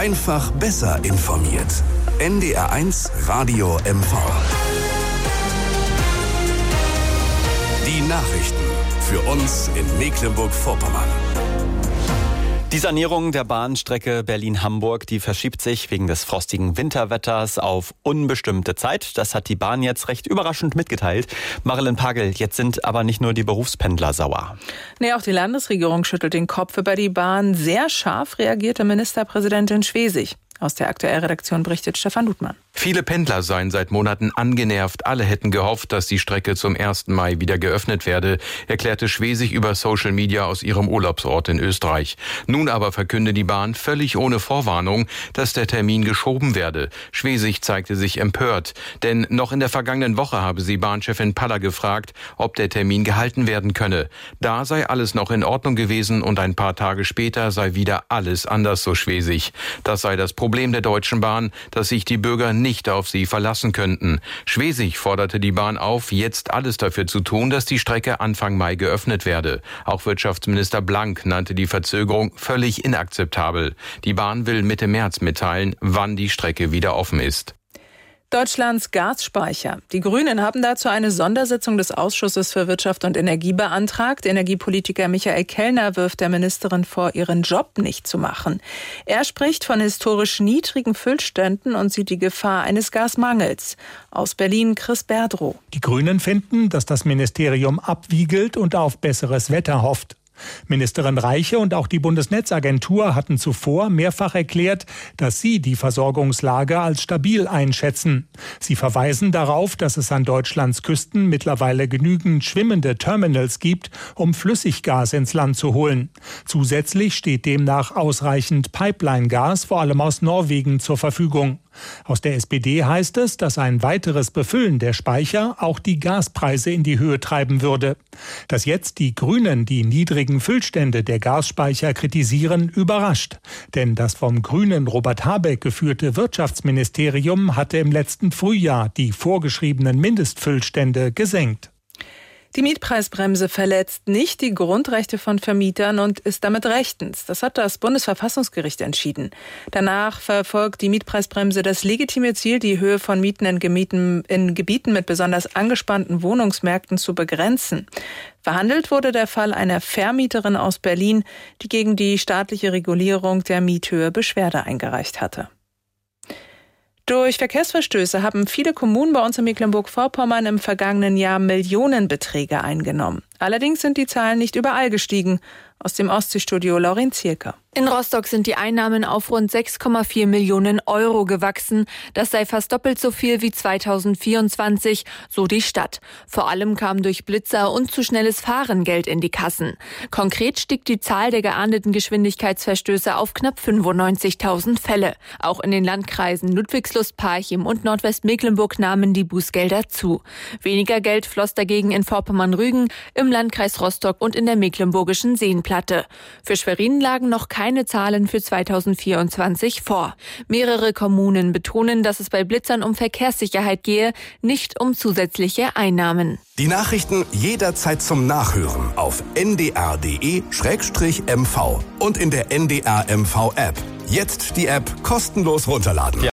Einfach besser informiert. NDR1 Radio MV. Die Nachrichten für uns in Mecklenburg-Vorpommern. Die Sanierung der Bahnstrecke Berlin-Hamburg, die verschiebt sich wegen des frostigen Winterwetters auf unbestimmte Zeit. Das hat die Bahn jetzt recht überraschend mitgeteilt. Marilyn Pagel, jetzt sind aber nicht nur die Berufspendler sauer. Nee, auch die Landesregierung schüttelt den Kopf über die Bahn. Sehr scharf reagierte Ministerpräsidentin Schwesig. Aus der Aktuell-Redaktion berichtet Stefan Ludmann. Viele Pendler seien seit Monaten angenervt. Alle hätten gehofft, dass die Strecke zum 1. Mai wieder geöffnet werde, erklärte Schwesig über Social Media aus ihrem Urlaubsort in Österreich. Nun aber verkünde die Bahn völlig ohne Vorwarnung, dass der Termin geschoben werde. Schwesig zeigte sich empört, denn noch in der vergangenen Woche habe sie Bahnchefin Paller gefragt, ob der Termin gehalten werden könne. Da sei alles noch in Ordnung gewesen und ein paar Tage später sei wieder alles anders, so Schwesig. Das sei das Problem der Deutschen Bahn, dass sich die Bürger nicht auf sie verlassen könnten. Schwesig forderte die Bahn auf, jetzt alles dafür zu tun, dass die Strecke Anfang Mai geöffnet werde. Auch Wirtschaftsminister Blank nannte die Verzögerung völlig inakzeptabel. Die Bahn will Mitte März mitteilen, wann die Strecke wieder offen ist. Deutschlands Gasspeicher. Die Grünen haben dazu eine Sondersitzung des Ausschusses für Wirtschaft und Energie beantragt. Energiepolitiker Michael Kellner wirft der Ministerin vor, ihren Job nicht zu machen. Er spricht von historisch niedrigen Füllständen und sieht die Gefahr eines Gasmangels. Aus Berlin Chris Berdrow. Die Grünen finden, dass das Ministerium abwiegelt und auf besseres Wetter hofft. Ministerin Reiche und auch die Bundesnetzagentur hatten zuvor mehrfach erklärt, dass sie die Versorgungslage als stabil einschätzen. Sie verweisen darauf, dass es an Deutschlands Küsten mittlerweile genügend schwimmende Terminals gibt, um Flüssiggas ins Land zu holen. Zusätzlich steht demnach ausreichend Pipeline-Gas, vor allem aus Norwegen, zur Verfügung. Aus der SPD heißt es, dass ein weiteres Befüllen der Speicher auch die Gaspreise in die Höhe treiben würde. Dass jetzt die Grünen die niedrigen Füllstände der Gasspeicher kritisieren, überrascht. Denn das vom Grünen Robert Habeck geführte Wirtschaftsministerium hatte im letzten Frühjahr die vorgeschriebenen Mindestfüllstände gesenkt. Die Mietpreisbremse verletzt nicht die Grundrechte von Vermietern und ist damit rechtens. Das hat das Bundesverfassungsgericht entschieden. Danach verfolgt die Mietpreisbremse das legitime Ziel, die Höhe von Mieten in Gebieten mit besonders angespannten Wohnungsmärkten zu begrenzen. Verhandelt wurde der Fall einer Vermieterin aus Berlin, die gegen die staatliche Regulierung der Miethöhe Beschwerde eingereicht hatte. Durch Verkehrsverstöße haben viele Kommunen bei uns in Mecklenburg-Vorpommern im vergangenen Jahr Millionenbeträge eingenommen. Allerdings sind die Zahlen nicht überall gestiegen. Aus dem Ostseestudio Laurin Zierke. In Rostock sind die Einnahmen auf rund 6,4 Millionen Euro gewachsen. Das sei fast doppelt so viel wie 2024, so die Stadt. Vor allem kam durch Blitzer und zu schnelles Fahren Geld in die Kassen. Konkret stieg die Zahl der geahndeten Geschwindigkeitsverstöße auf knapp 95.000 Fälle. Auch in den Landkreisen Ludwigslust, Parchim und Nordwestmecklenburg nahmen die Bußgelder zu. Weniger Geld floss dagegen in Vorpommern-Rügen, im Landkreis Rostock und in der mecklenburgischen Seenplatte. Für Schwerin lagen noch keine Zahlen für 2024 vor. Mehrere Kommunen betonen, dass es bei Blitzern um Verkehrssicherheit gehe, nicht um zusätzliche Einnahmen. Die Nachrichten jederzeit zum Nachhören auf ndr.de/mv und in der NDR MV App. Jetzt die App kostenlos runterladen.